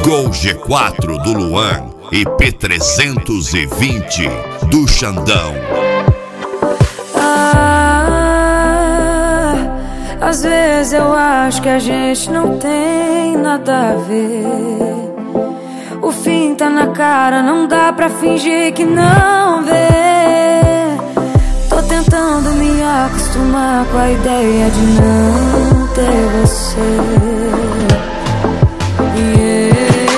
Gol G4 do Luan e P320 do Xandão. Às vezes eu acho que a gente não tem nada a ver. O fim tá na cara, não dá pra fingir que não vê. Tô tentando me acostumar com a ideia de não ter você. E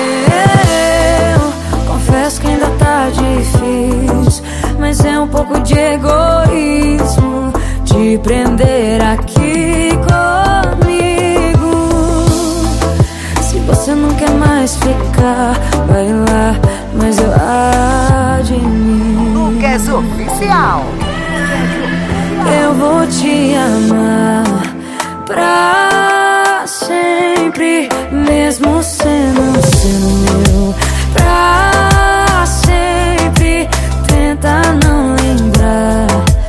eu confesso que ainda tá difícil, mas é um pouco de egoísmo te prender aqui comigo. Se você não quer mais ficar, vai lá, mas eu admiro. Lucas Oficial. Eu vou te amar pra sempre, mesmo sendo meu. Pra sempre, tenta não lembrar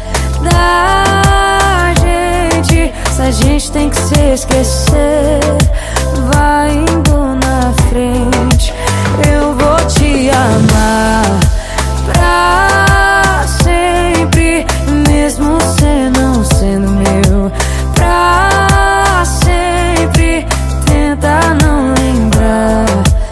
da gente. Se a gente tem que se esquecer, vai indo na frente. Eu vou te amar pra sempre, mesmo você não sendo meu. Pra sempre, tenta não lembrar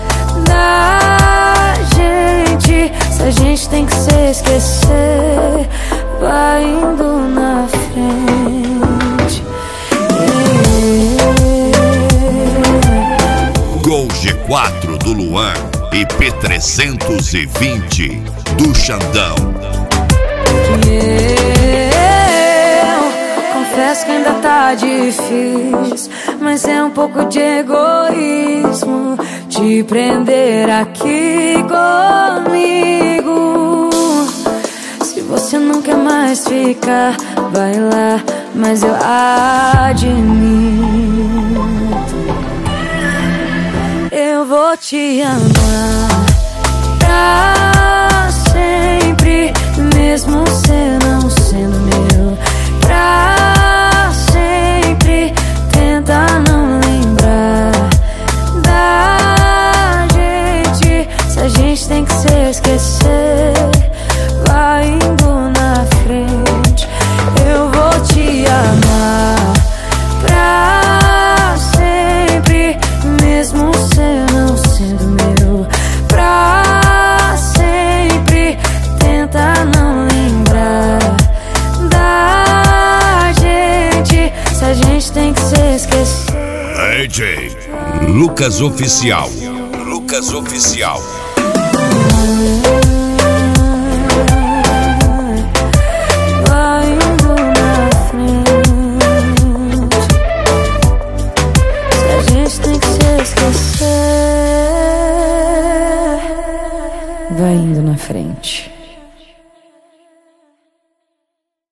da gente. Se a gente tem que se esquecer, vai indo na frente. Gol G4 do Luan e P320 do Xandão. Eu confesso que ainda tá difícil, mas é um pouco de egoísmo te prender aqui comigo. Se você não quer mais ficar, vai lá, mas eu admito. Eu vou te amar pra sempre, mesmo você não sendo meu. Pra sempre, tenta não lembrar da gente. Se a gente tem que se esquecer, vai indo na frente. Eu vou te amar pra sempre, mesmo você não sendo meu. Pra sempre, tenta não lembrar da gente. Se a gente tem que se esquecer. DJ Lucas Oficial. Lucas Oficial. Vai indo na frente. Se a gente tem que se esquecer, vai indo na frente.